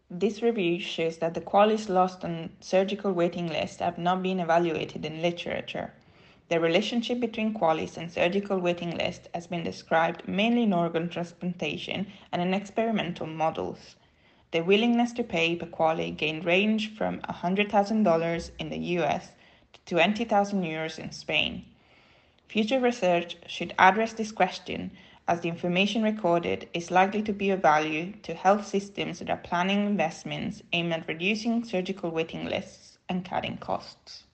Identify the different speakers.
Speaker 1: This review shows that the QALYs lost on surgical waiting lists have not been evaluated in literature. The relationship between QALYs and surgical waiting lists has been described mainly in organ transplantation and in experimental models. The willingness to pay per QALY gained range from $100,000 in the US to €20,000 in Spain. Future research should address this question, as the information recorded is likely to be of value to health systems that are planning investments aimed at reducing surgical waiting lists and cutting costs.